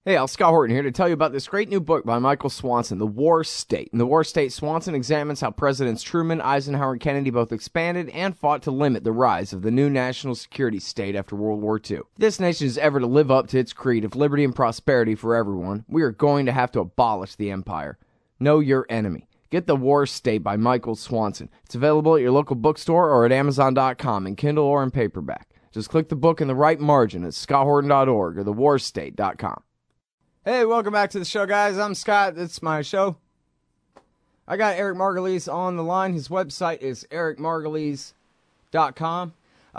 Hey, Scott Horton here to tell you about this great new book by Michael Swanson, The War State. In The War State, Swanson examines how Presidents Truman, Eisenhower, and Kennedy both expanded and fought to limit the rise of the new national security state after World War II. If this nation is ever to live up to its creed of liberty and prosperity for everyone, we are going to have to abolish the empire. Know your enemy. Get The War State by Michael Swanson. It's available at your local bookstore or at Amazon.com in Kindle or in paperback. Just click the book in the right margin at scotthorton.org or thewarstate.com. Hey, welcome back to the show, guys. I'm Scott. It's my show. I got Eric Margulies on the line. His website is ericmargulies.com.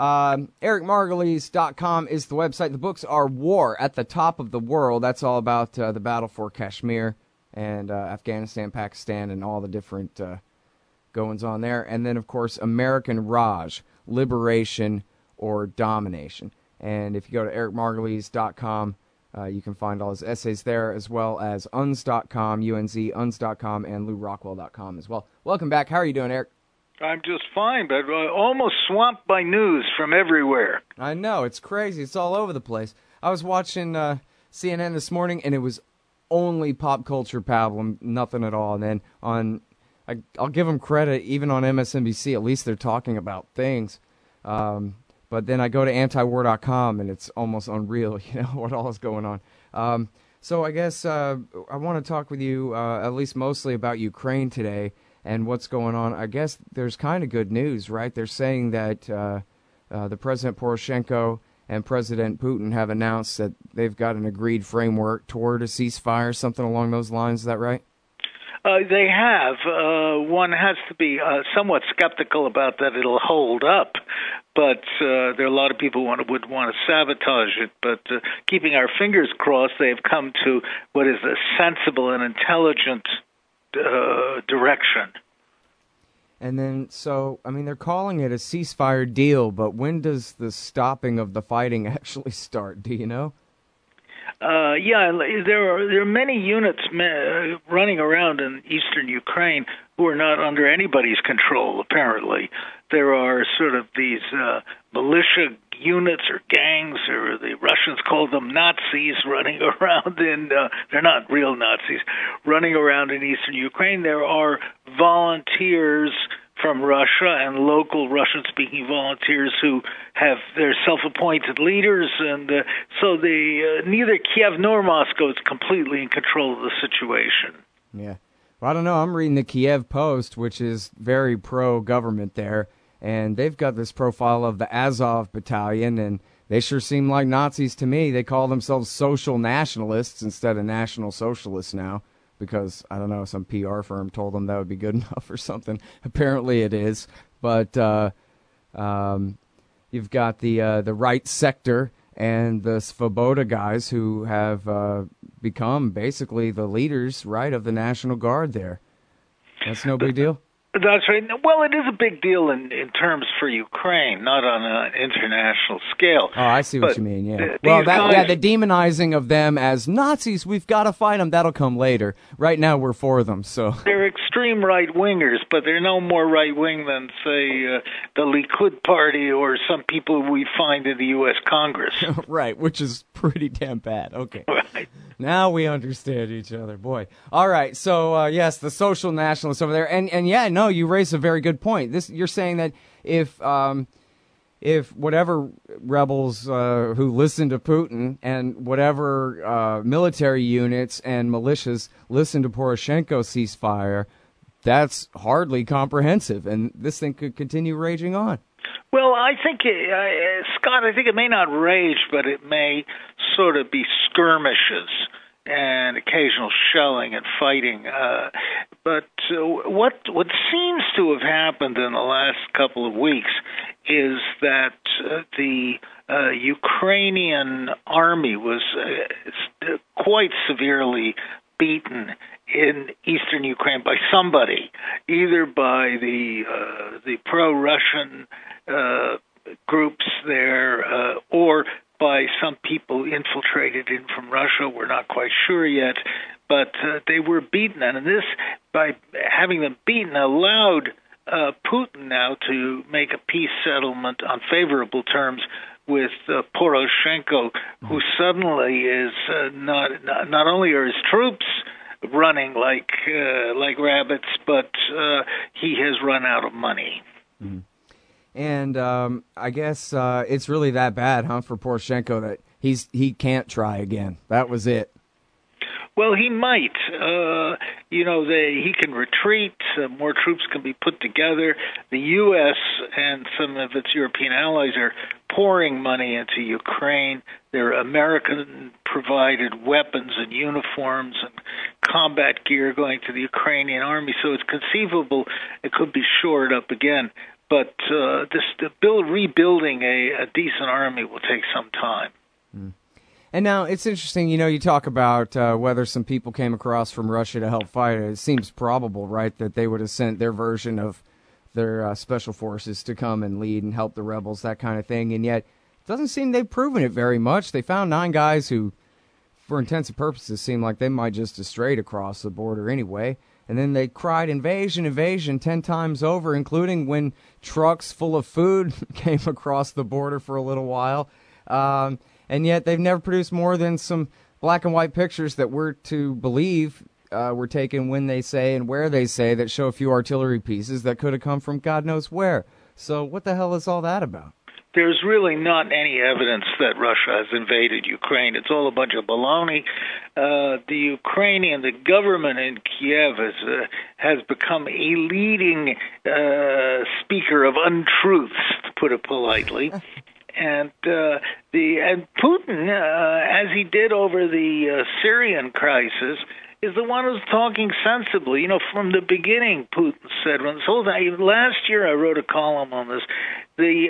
Ericmargulies.com is the website. The books are War at the Top of the World. That's all about the battle for Kashmir and Afghanistan, Pakistan, and all the different goings on there. And then, of course, American Raj, Liberation or Domination. And if you go to ericmargulies.com, you can find all his essays there, as well as unz.com, unz.com, and LouRockwell.com as well. Welcome back. How are you doing, Eric? I'm just fine, but almost swamped by news from everywhere. I know. It's crazy. It's all over the place. I was watching CNN this morning, and it was only pop culture pablum, nothing at all. And then I'll give them credit, even on MSNBC, at least they're talking about things. But then I go to antiwar.com, and it's almost unreal, what all is going on. So I guess I want to talk with you, at least mostly about Ukraine today and what's going on. I guess there's kind of good news, right? They're saying that the President Poroshenko and President Putin have announced that they've got an agreed framework toward a ceasefire, something along those lines. Is that right? They have. One has to be somewhat skeptical about that it'll hold up, but there are a lot of people who would want to sabotage it. But keeping our fingers crossed, they've come to what is a sensible and intelligent direction. And then, they're calling it a ceasefire deal, but when does the stopping of the fighting actually start? Do you know? There are many units running around in eastern Ukraine who are not under anybody's control, apparently. There are sort of these militia units or gangs, or the Russians call them Nazis, running around they're not real Nazis, running around in eastern Ukraine. There are volunteers from Russia and local Russian-speaking volunteers who have their self-appointed leaders, and so neither Kiev nor Moscow is completely in control of the situation. Yeah. Well, I don't know. I'm reading the Kiev Post, which is very pro-government there, and they've got this profile of the Azov Battalion, and they sure seem like Nazis to me. They call themselves social nationalists instead of national socialists now, because, I don't know, some PR firm told them that would be good enough or something. Apparently it is. But you've got the right sector and the Svoboda guys who have become basically the leaders, right, of the National Guard there. That's no big deal? That's right. Well, it is a big deal in terms for Ukraine, not on an international scale. Oh, I see what you mean, yeah. The demonizing of them as Nazis, we've got to fight them. That'll come later. Right now, we're for them, so. They're extreme right-wingers, but they're no more right-wing than, say, the Likud party or some people we find in the U.S. Congress. Right, which is pretty damn bad. Okay. Right. Now we understand each other, boy. All right, so yes, the social nationalists over there, and yeah, no, you raise a very good point. You're saying that if whatever rebels who listen to Putin and whatever military units and militias listen to Poroshenko ceasefire, that's hardly comprehensive, and this thing could continue raging on. Well, I think, Scott, I think it may not rage, but it may sort of be skirmishes and occasional shelling and fighting. But what seems to have happened in the last couple of weeks is that the Ukrainian army was quite severely beaten in eastern Ukraine by somebody, either by the pro-Russian groups there or by some people infiltrated in from Russia. We're not quite sure yet, but they were beaten, and this, by having them beaten, allowed Putin now to make a peace settlement on favorable terms with Poroshenko, who suddenly is not only are his troops running like rabbits, but he has run out of money. Mm-hmm. And I guess it's really that bad, huh, for Poroshenko that he can't try again. That was it. Well, he might. He can retreat. More troops can be put together. The U.S. and some of its European allies are pouring money into Ukraine. There are American-provided weapons and uniforms and combat gear going to the Ukrainian army, so it's conceivable it could be shored up again. But rebuilding a decent army will take some time. Mm. And now it's interesting, you talk about whether some people came across from Russia to help fight it. It seems probable, right, that they would have sent their version of their special forces to come and lead and help the rebels, that kind of thing. And yet it doesn't seem they've proven it very much. They found 9 guys who, for intensive purposes, seem like they might just have strayed across the border anyway. And then they cried invasion 10 times over, including when trucks full of food came across the border for a little while. And yet they've never produced more than some black and white pictures that we're to believe were taken when they say and where they say that show a few artillery pieces that could have come from God knows where. So what the hell is all that about? There's really not any evidence that Russia has invaded Ukraine. It's all a bunch of baloney. The government in Kiev has become a leading speaker of untruths, to put it politely. And Putin, as he did over the Syrian crisis, is the one who's talking sensibly. From the beginning, Putin said, when this whole thing, last year I wrote a column on this, the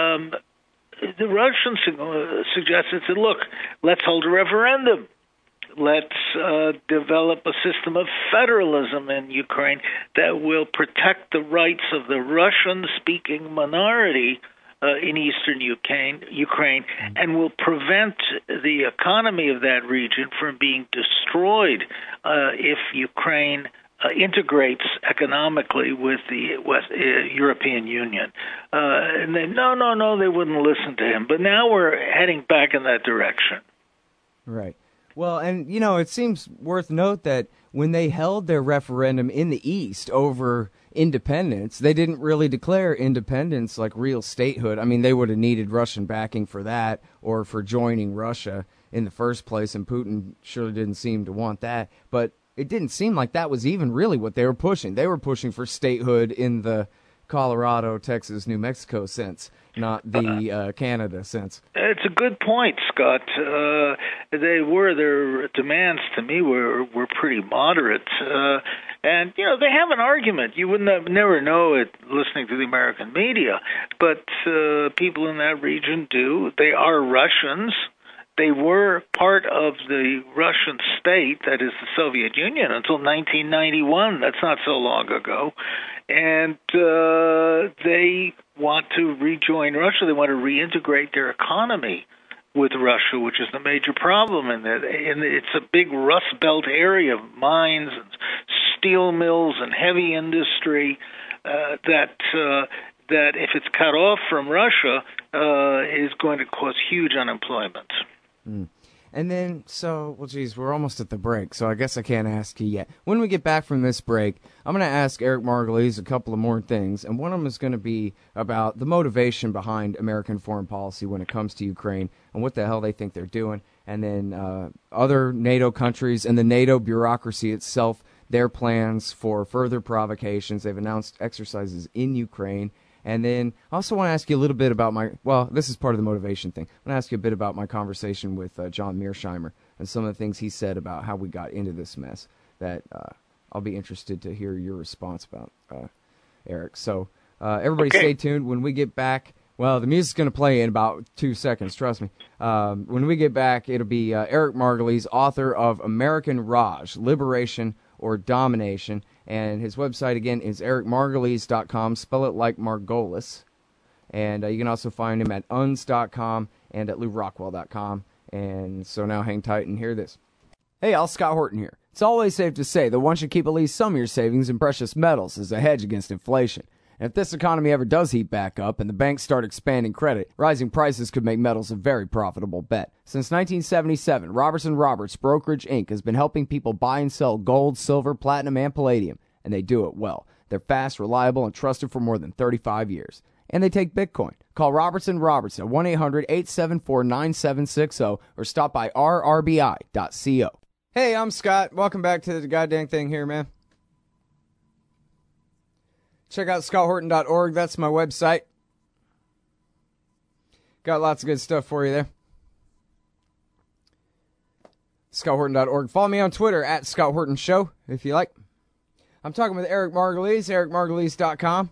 Russians suggested, look, let's hold a referendum. Let's develop a system of federalism in Ukraine that will protect the rights of the Russian-speaking minority in eastern Ukraine, and will prevent the economy of that region from being destroyed if Ukraine integrates economically with the European Union. And they, no, they wouldn't listen to him. But now we're heading back in that direction. Right. Well, and, it seems worth note that when they held their referendum in the East over independence, they didn't really declare independence like real statehood. I mean, they would have needed Russian backing for that or for joining Russia in the first place, and Putin surely didn't seem to want that. But it didn't seem like that was even really what they were pushing. They were pushing for statehood in the Colorado, Texas, New Mexico sense, not the Canada sense. It's a good point, Scott. Their demands to me were pretty moderate. And, they have an argument. You never know it listening to the American media, but people in that region do. They are Russians. They were part of the Russian state, that is the Soviet Union, until 1991. That's not so long ago. And they want to rejoin Russia. They want to reintegrate their economy with Russia, which is the major problem in that. And it's a big Rust Belt area of mines and steel mills and heavy industry that if it's cut off from Russia, is going to cause huge unemployment. Mm. And then, we're almost at the break, so I guess I can't ask you yet. When we get back from this break, I'm going to ask Eric Margolis a couple of more things, and one of them is going to be about the motivation behind American foreign policy when it comes to Ukraine and what the hell they think they're doing, and then other NATO countries and the NATO bureaucracy itself, their plans for further provocations. They've announced exercises in Ukraine. And then I also want to ask you a little bit about this is part of the motivation thing. I want to ask you a bit about my conversation with John Mearsheimer and some of the things he said about how we got into this mess that I'll be interested to hear your response about, Eric. So everybody stay tuned. When we get back, the music's going to play in about 2 seconds, trust me. When we get back, it'll be Eric Margolis, author of American Raj, Liberation or Domination. And his website, again, is ericmargolis.com. Spell it like Margolis. And you can also find him at uns.com and at lourockwell.com. And so now hang tight and hear this. Hey, all, Scott Horton here. It's always safe to say that one should keep at least some of your savings in precious metals as a hedge against inflation. And if this economy ever does heat back up and the banks start expanding credit, rising prices could make metals a very profitable bet. Since 1977, Robertson Roberts Brokerage Inc. has been helping people buy and sell gold, silver, platinum, and palladium, and they do it well. They're fast, reliable, and trusted for more than 35 years. And they take Bitcoin. Call Robertson Roberts at 1-800-874-9760 or stop by rrbi.co. Hey, I'm Scott. Welcome back to the goddamn thing here, man. Check out scotthorton.org. That's my website. Got lots of good stuff for you there. scotthorton.org. Follow me on Twitter at Scott Horton Show if you like. I'm talking with Eric Margulies, ericmargulies.com.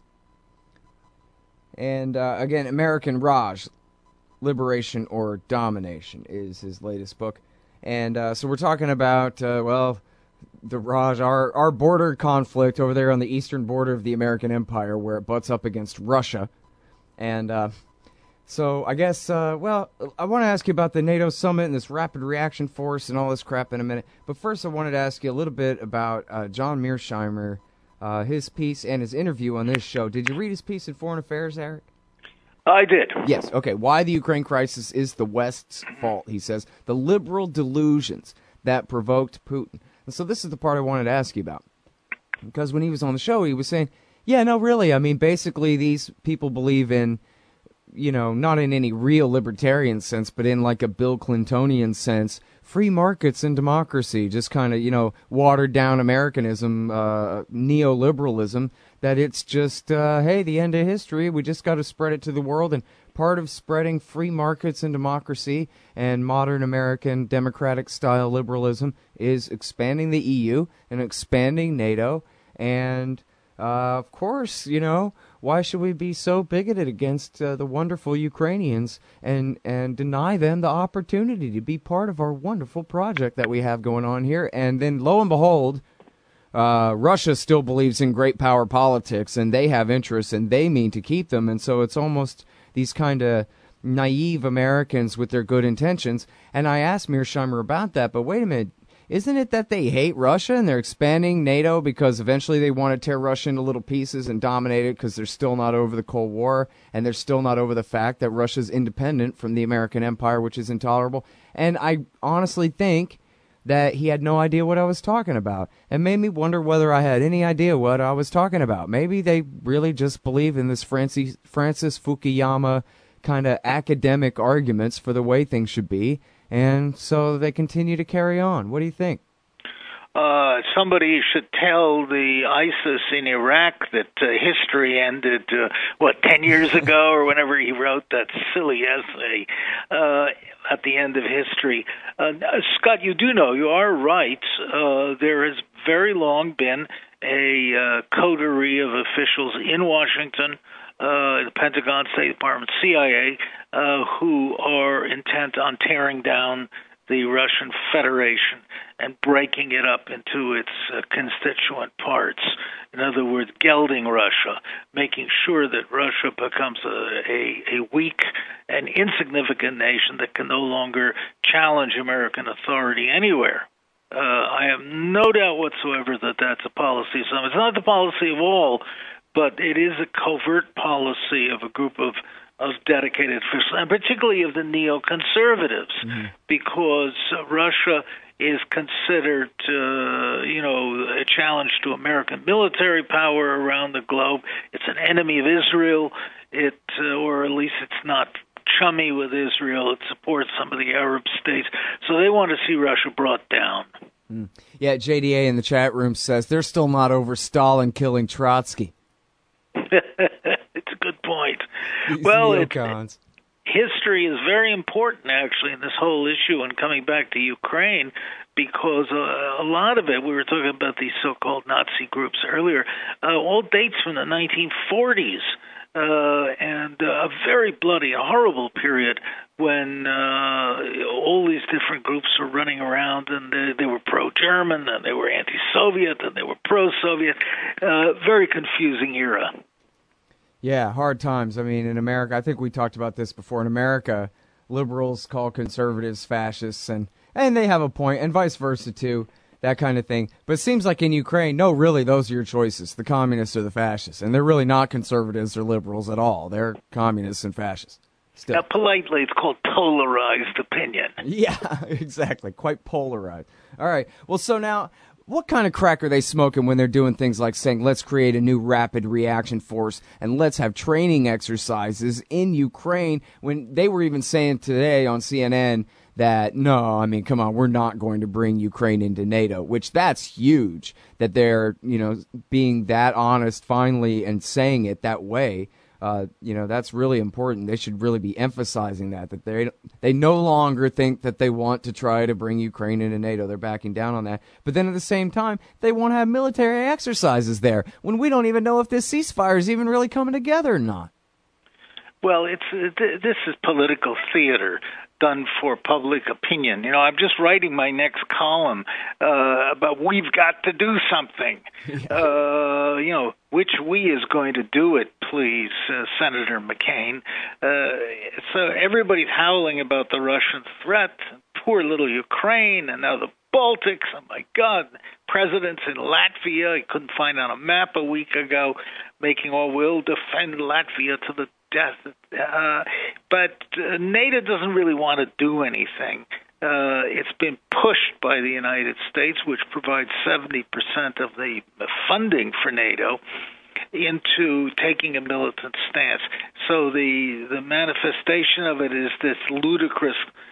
And again, American Raj, Liberation or Domination is his latest book. And so we're talking about, the Raj, our border conflict over there on the eastern border of the American Empire where it butts up against Russia. And so I guess, I want to ask you about the NATO summit and this rapid reaction force and all this crap in a minute. But first I wanted to ask you a little bit about John Mearsheimer, his piece and his interview on this show. Did you read his piece in Foreign Affairs, Eric? I did. Yes. Okay. Why the Ukraine crisis is the West's fault, he says. The liberal delusions that provoked Putin. And so this is the part I wanted to ask you about. Because when he was on the show, he was saying, yeah, no, really. I mean, basically, these people believe in, not in any real libertarian sense, but in like a Bill Clintonian sense, free markets and democracy, just kind of, watered down Americanism, neoliberalism, that it's just, hey, the end of history. We just got to spread it to the world. And part of spreading free markets and democracy and modern American democratic-style liberalism is expanding the EU and expanding NATO. And, of course, why should we be so bigoted against the wonderful Ukrainians and deny them the opportunity to be part of our wonderful project that we have going on here? And then, lo and behold, Russia still believes in great power politics, and they have interests, and they mean to keep them. And so it's almost these kind of naive Americans with their good intentions. And I asked Mearsheimer about that, but wait a minute. Isn't it that they hate Russia and they're expanding NATO because eventually they want to tear Russia into little pieces and dominate it because they're still not over the Cold War and they're still not over the fact that Russia's independent from the American empire, which is intolerable? And I honestly think that he had no idea what I was talking about and made me wonder whether I had any idea what I was talking about. Maybe they really just believe in this Francis Fukuyama kind of academic arguments for the way things should be. And so they continue to carry on. What do you think? Somebody should tell the ISIS in Iraq that history ended, 10 years ago or whenever he wrote that silly essay at the end of history. Scott, you do know, you are right. There has very long been a coterie of officials in Washington, the Pentagon, State Department, CIA, who are intent on tearing down the Russian Federation and breaking it up into its constituent parts. In other words, gelding Russia, making sure that Russia becomes a weak and insignificant nation that can no longer challenge American authority anywhere. I have no doubt whatsoever that that's a policy of some. It's not the policy of all, but it is a covert policy of a group of dedicated officials, and particularly of the neoconservatives, because Russia is considered, a challenge to American military power around the globe. It's an enemy of Israel, or at least it's not chummy with Israel. It supports some of the Arab states. So they want to see Russia brought down. Yeah, JDA in the chat room says they're still not over Stalin killing Trotsky. It's a good point. History is very important, actually, in this whole issue and coming back to Ukraine, because a lot of it, we were talking about these so-called Nazi groups earlier, all dates from the 1940s, and a very bloody, horrible period when all these different groups were running around, and they were pro-German, and they were anti-Soviet, and they were pro-Soviet. Very confusing era. Yeah, hard times. I mean, in America, I think we talked about this before. In America, liberals call conservatives fascists, and they have a point, and vice versa, too. that kind of thing. But it seems like in Ukraine, no, really, those are your choices, the communists or the fascists. And they're really not conservatives or liberals at all. They're communists and fascists. Still. Now, politely, it's called polarized opinion. Yeah, exactly. Quite polarized. All right. Well, so now, what kind of crack are they smoking when they're doing things like saying, let's create a new rapid reaction force and let's have training exercises in Ukraine, when they were even saying today on CNN that, no, I mean, come on, we're not going to bring Ukraine into NATO, which that's huge that they're, being that honest finally and saying it that way. That's really important. They should really be emphasizing that they no longer think that they want to try to bring Ukraine into NATO. They're backing down on that. But then at the same time, they won't have military exercises there when we don't even know if this ceasefire is even really coming together or not. Well, this is political theater done for public opinion. I'm just writing my next column about we've got to do something. Which we is going to do it, please, Senator McCain. So everybody's howling about the Russian threat, poor little Ukraine, and now the Baltics. Oh, my God. Presidents in Latvia, I couldn't find on a map a week ago, making all will defend Latvia to the death. But NATO doesn't really want to do anything. It's been pushed by the United States, which provides 70% of the funding for NATO, into taking a militant stance. So the manifestation of it is this ludicrous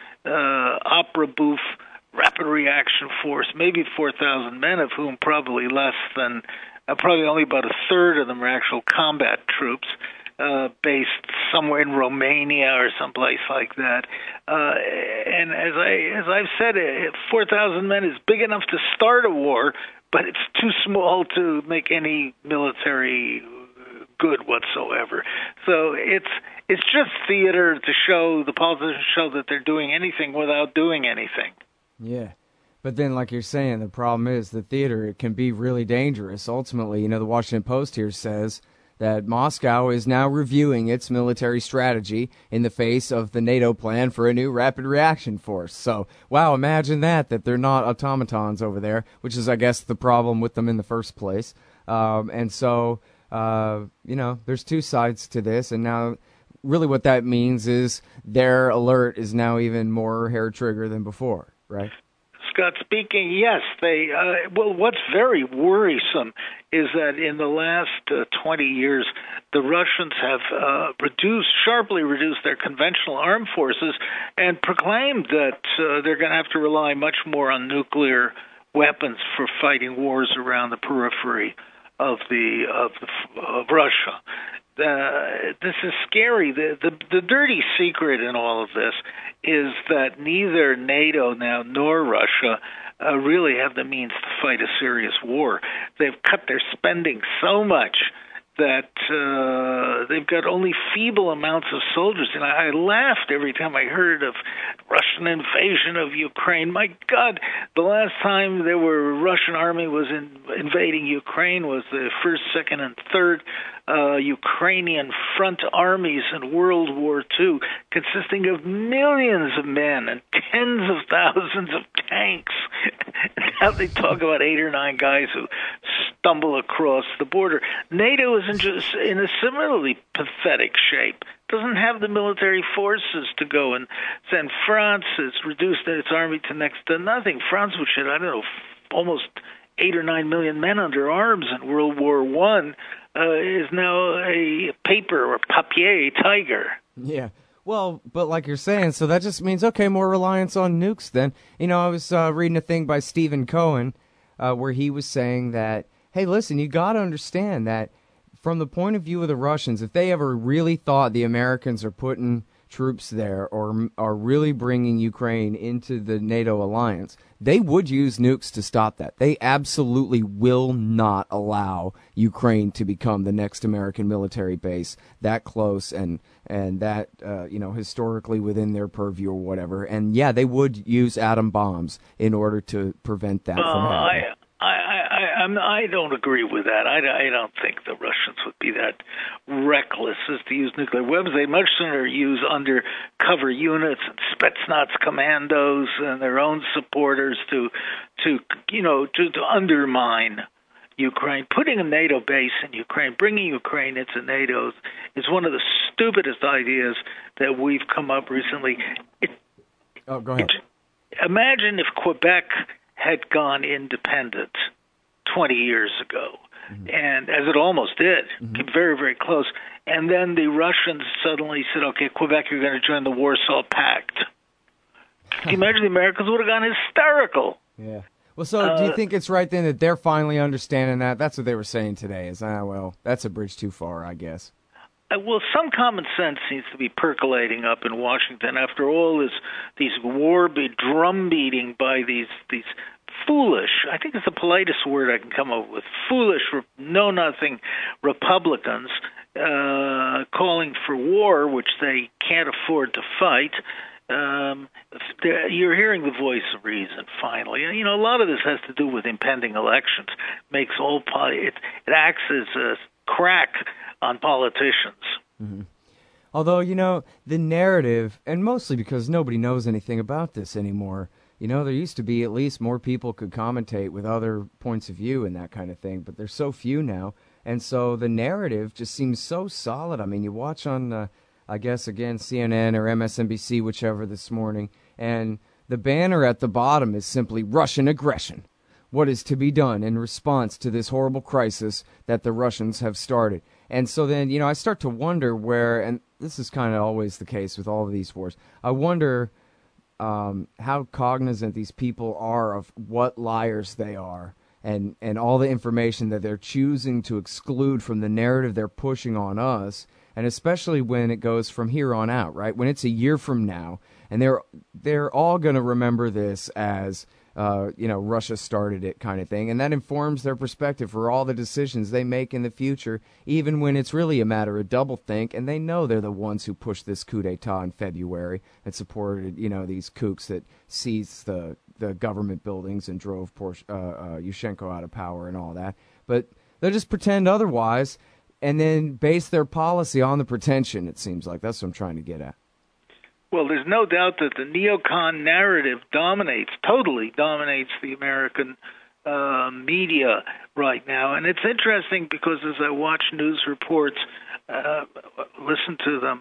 opera bouffe rapid reaction force, maybe 4,000 men, of whom probably less than, probably only about a third of them are actual combat troops, based somewhere in Romania or someplace like that. And as I've said, 4,000 men is big enough to start a war, but it's too small to make any military good whatsoever. So it's just theater to show the politicians show that they're doing anything without doing anything. Yeah. But then, like you're saying, the problem is the theater, it can be really dangerous. Ultimately, the Washington Post here says that Moscow is now reviewing its military strategy in the face of the NATO plan for a new rapid reaction force. So, wow, imagine that they're not automatons over there, which is, I guess, the problem with them in the first place. And so, there's two sides to this, and now really what that means is their alert is now even more hair-trigger than before, right? Scott speaking, yes. What's very worrisome is that in the last 20 years, the Russians have sharply reduced their conventional armed forces and proclaimed that they're going to have to rely much more on nuclear weapons for fighting wars around the periphery of Russia. This is scary. The dirty secret in all of this is that neither NATO now nor Russia really have the means to fight a serious war. They've cut their spending so much that they've got only feeble amounts of soldiers. And I laughed every time I heard of Russian invasion of Ukraine. My God, the last time there were Russian army was invading Ukraine was the first, second, and third Ukrainian front armies in World War II, consisting of millions of men and tens of thousands of tanks. Now they talk about 8 or 9 guys who stumble across the border. NATO is in a similarly pathetic shape. Doesn't have the military forces to go and send. France has reduced its army to next to nothing. France, which had, almost 8 or 9 million men under arms in World War I, is now a paper or papier tiger. Yeah. Well, but like you're saying, so that just means, okay, more reliance on nukes then. I was reading a thing by Stephen Cohen where he was saying that, hey, listen, you got to understand that from the point of view of the Russians, if they ever really thought the Americans are putting troops there or are really bringing Ukraine into the NATO alliance, they would use nukes to stop that. They absolutely will not allow Ukraine to become the next American military base that close and that, historically within their purview or whatever. And, yeah, they would use atom bombs in order to prevent that from happening. I don't agree with that. I don't think the Russians would be that reckless as to use nuclear weapons. They'd much sooner use undercover units and Spetsnaz commandos and their own supporters to undermine Ukraine. Putting a NATO base in Ukraine, bringing Ukraine into NATO is one of the stupidest ideas that we've come up recently. Go ahead. Imagine if Quebec had gone independent 20 years ago, and as it almost did, came very, very close, and then the Russians suddenly said, okay, Quebec, you're going to join the Warsaw Pact. Can you imagine the Americans would have gone hysterical? Yeah. Well, so do you think it's right then that they're finally understanding that? That's what they were saying today, is, well, that's a bridge too far, I guess. Well, some common sense seems to be percolating up in Washington after all these drum beating by these foolish, I think it's the politest word I can come up with, foolish, know-nothing Republicans calling for war, which they can't afford to fight. You're hearing the voice of reason finally. A lot of this has to do with impending elections. It acts as a crack on politicians. Mm-hmm. Although, the narrative, and mostly because nobody knows anything about this anymore, there used to be at least more people could commentate with other points of view and that kind of thing, but there's so few now, and so the narrative just seems so solid. I mean, you watch on, I guess, again, CNN or MSNBC, whichever this morning, and the banner at the bottom is simply Russian aggression. What is to be done in response to this horrible crisis that the Russians have started? And so then, I start to wonder where, and this is kind of always the case with all of these wars, I wonder how cognizant these people are of what liars they are and all the information that they're choosing to exclude from the narrative they're pushing on us, and especially when it goes from here on out, right? When it's a year from now, and they're all going to remember this as Russia started it kind of thing. And that informs their perspective for all the decisions they make in the future, even when it's really a matter of doublethink. And they know they're the ones who pushed this coup d'etat in February and supported, these kooks that seized the government buildings and drove Yushchenko out of power and all that. But they'll just pretend otherwise and then base their policy on the pretension, it seems like. That's what I'm trying to get at. Well, there's no doubt that the neocon narrative totally dominates the American media right now. And it's interesting because as I watch news reports, listen to them,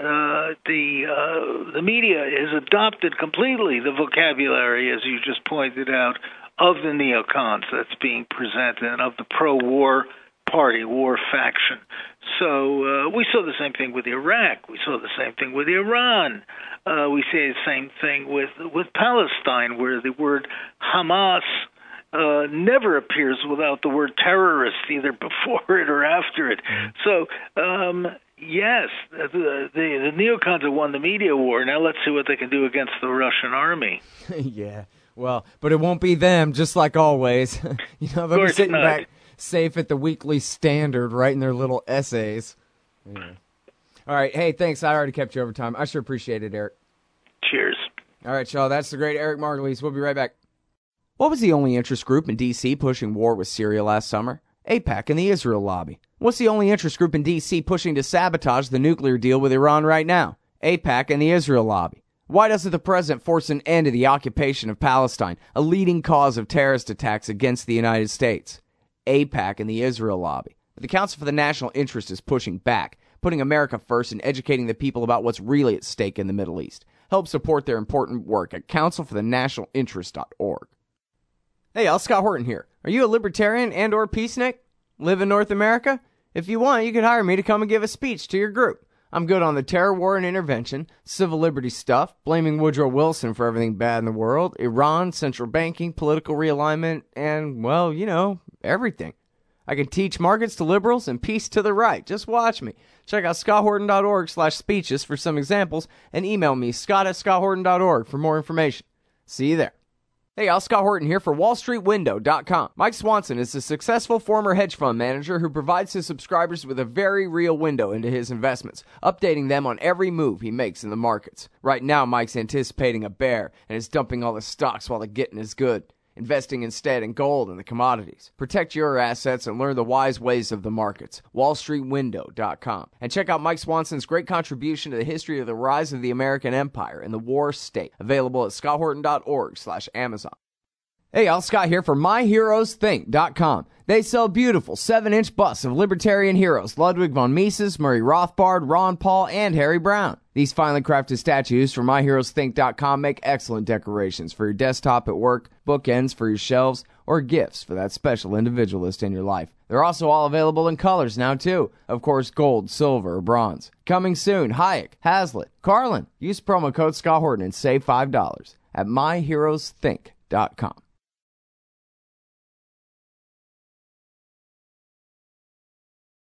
the media has adopted completely the vocabulary, as you just pointed out, of the neocons that's being presented and of the pro-war party, war faction. So we saw the same thing with Iraq. We saw the same thing with Iran. We see the same thing with Palestine, where the word Hamas never appears without the word terrorist, either before it or after it. So, yes, the neocons have won the media war. Now let's see what they can do against the Russian army. Yeah, well, but it won't be them, just like always. They'll be sitting back safe at the Weekly Standard writing their little essays. Yeah. All right. Hey, thanks. I already kept you over time. I sure appreciate it, Eric. Cheers. All right, y'all. That's the great Eric Margulies. We'll be right back. What was the only interest group in D.C. pushing war with Syria last summer? AIPAC and the Israel lobby. What's the only interest group in D.C. pushing to sabotage the nuclear deal with Iran right now? AIPAC and the Israel lobby. Why doesn't the president force an end to the occupation of Palestine, a leading cause of terrorist attacks against the United States? AIPAC and the Israel lobby. But the Council for the National Interest is pushing back, putting America first and educating the people about what's really at stake in the Middle East. Help support their important work at councilforthenationalinterest.org. Hey, y'all, Scott Horton here. Are you a libertarian and or peacenik? Live in North America? If you want, you could hire me to come and give a speech to your group. I'm good on the terror, war, and intervention, civil liberty stuff, blaming Woodrow Wilson for everything bad in the world, Iran, central banking, political realignment, and, well, everything. I can teach markets to liberals and peace to the right. Just watch me. Check out scotthorton.org/speeches for some examples and email me, scott@scotthorton.org for more information. See you there. Hey, y'all, Scott Horton here for WallStreetWindow.com. Mike Swanson is a successful former hedge fund manager who provides his subscribers with a very real window into his investments, updating them on every move he makes in the markets. Right now, Mike's anticipating a bear and is dumping all the stocks while the getting is good. investing instead in gold and the commodities. Protect your assets and learn the wise ways of the markets. WallStreetWindow.com. And check out Mike Swanson's great contribution to the history of the rise of the American Empire in the War State. Available at scotthorton.org/Amazon. Hey, y'all, Scott here for MyHeroesThink.com. They sell beautiful 7-inch busts of libertarian heroes Ludwig von Mises, Murray Rothbard, Ron Paul, and Harry Brown. These finely crafted statues from MyHeroesThink.com make excellent decorations for your desktop at work, bookends for your shelves, or gifts for that special individualist in your life. They're also all available in colors now, too. Of course, gold, silver, or bronze. Coming soon, Hayek, Hazlitt, Carlin. Use promo code Scott Horton and save $5 at MyHeroesThink.com.